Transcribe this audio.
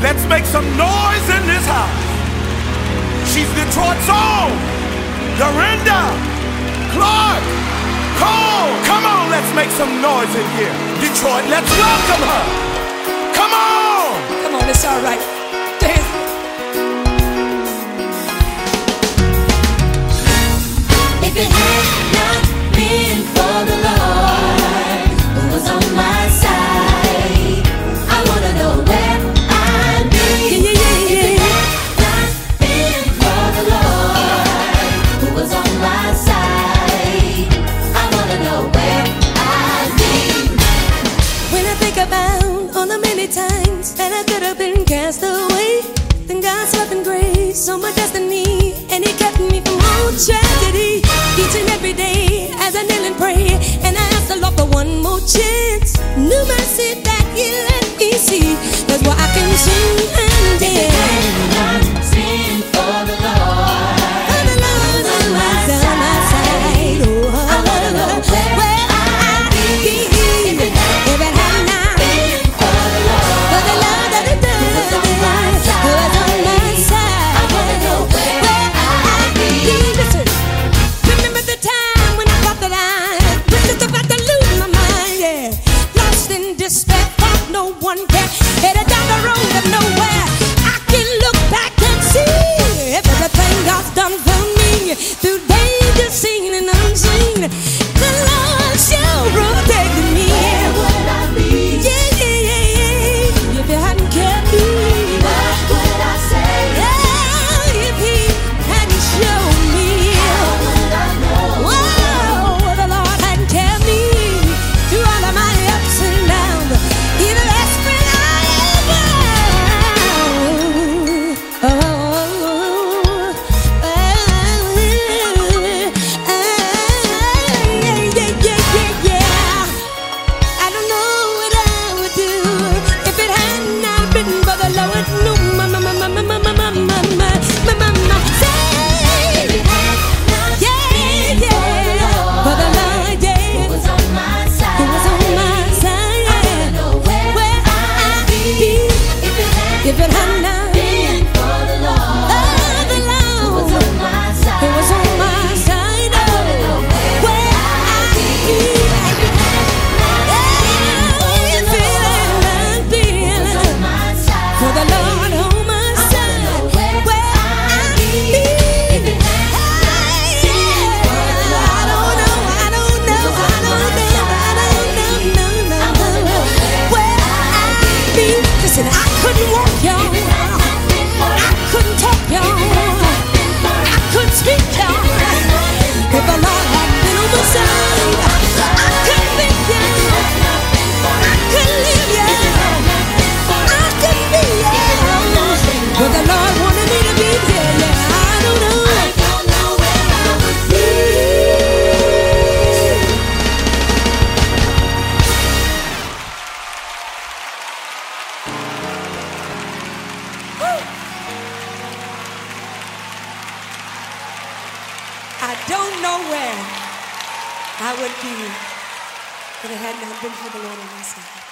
Let's make some noise in this house. She's Detroit's own, Dorinda Clark Cole. Come on, let's make some noise in here. Detroit, let's welcome her. Come on. Come on, it's all right. Dance. If it had not been for the Lord who was on my side, I wanna know where I'd be. If it had not been for the Lord who was on my side, I wanna know where I'd be. When I think about all the many times that I could have been cast away, then God's love and grace on my destiny, and He kept me from all tragedy. Each and every day as I kneel and pray, and I ask the Lord for one more chance, new mercy that He let me see. That's why I can sing and dance. Sing for the Lord. For the Lord's on my side. Oh, I wanna know where I'd be. If it had not been for the Lord, for the Lord that He does, who was on my side, who was on my side. I wanna know where I'd be. Listen, remember the time when I thought that I was just about to lose my mind, yeah. Lost in despair, thought no one cared, headed down the road of nowhere. I can look back and see everything God's done for me, through danger seen and unseen. The Lord sure protected me. Where would I be? Yeah, yeah, yeah, yeah. If He hadn't kept me, What would I say? yeah, if He hadn't shown me. How would I know? Whoa, the Lord had kept me through all of my ups and downs. He's the best friend I ever had. Yeah. I don't know what I would do if it had not been for the Lord. No, say, If it had not been for the Lord, who was on my side, who was on my side, I wanna know where I'd be. If it had not been for the Lord, who was on my side, who was on my side, I wanna know where I'd be. If it had not been on my side, for the Lord on my side, where I'd be. If it had not been for the Lord, I don't know where I'd be. Listen, I couldn't walk, y'all. I couldn't talk, y'all. I couldn't speak, y'all. If the Lord had been on my side, I couldn't think, y'all. I couldn't live, y'all. I couldn't be, y'all. But the Lord wanted me to be here, yeah. I don't know. I don't know where I would be. I don't know where I would be if it had not been for the Lord on my side.